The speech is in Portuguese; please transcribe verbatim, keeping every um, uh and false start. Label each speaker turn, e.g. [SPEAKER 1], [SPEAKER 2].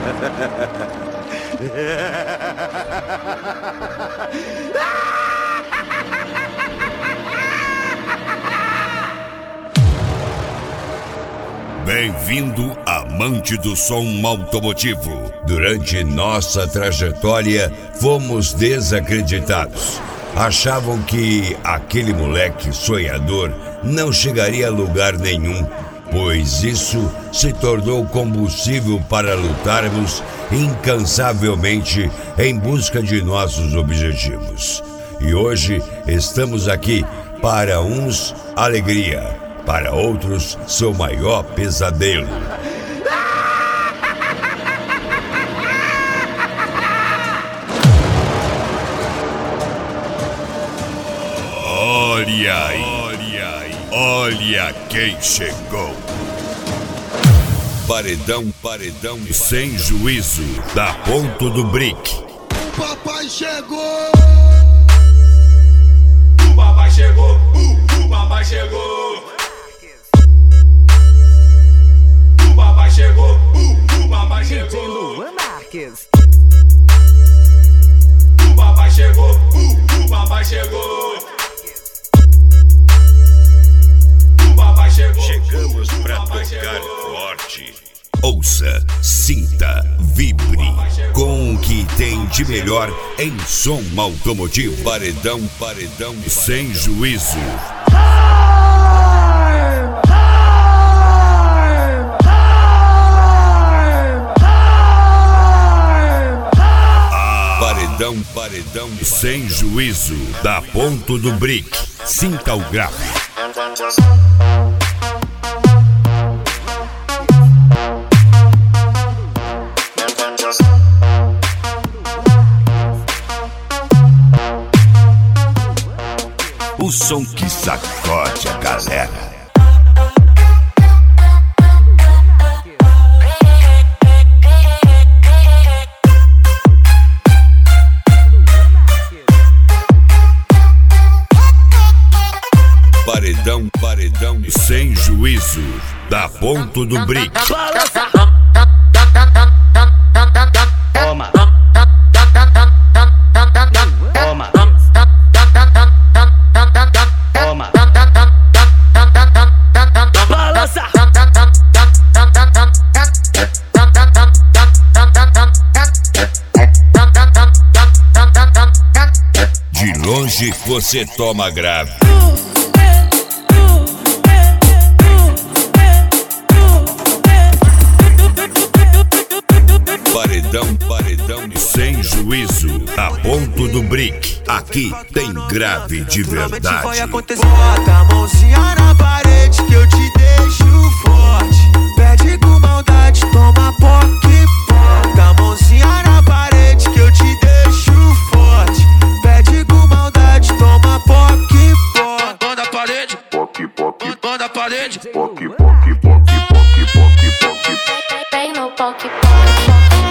[SPEAKER 1] Bem-vindo, amante do som automotivo. Durante nossa trajetória, fomos desacreditados. Achavam que aquele moleque sonhador não chegaria a lugar nenhum, pois isso se tornou combustível para lutarmos incansavelmente em busca de nossos objetivos. E hoje estamos aqui, para uns alegria, para outros seu maior pesadelo. Olha aí, olha aí, olha quem chegou. Paredão, paredão sem juízo, da Ponto do Brick.
[SPEAKER 2] O papai chegou!
[SPEAKER 3] O papai chegou! Uh, o papai chegou! O papai chegou! Uh, o papai chegou!
[SPEAKER 4] Luan Marques.
[SPEAKER 3] O papai chegou! Uh, o papai chegou! O papai chegou!
[SPEAKER 1] Chegamos pra tocar forte. Ouça, sinta, vibre com o que tem de melhor em som automotivo. Paredão, paredão sem juízo. Paredão, paredão sem juízo, da Ponto do Brick. Sinta o grave. O som que sacode a galera. Paredão, paredão sem juízo, da Ponto do Brick.
[SPEAKER 5] Toma. Toma. Toma. Balança.
[SPEAKER 1] De longe você toma grave. Paredão, paredão sem juízo, a Ponto do Brick. Aqui tem grave de verdade.
[SPEAKER 2] Bota a mãozinha na parede que eu te deixo forte. Pede com maldade, toma poque. Bota a mãozinha na parede que eu te deixo forte. Pede com maldade, toma poque. Bota a parede, poque, poque. Bota a parede, poque, poque, poque, poque, poque, poque.
[SPEAKER 6] Vem no poque, poque.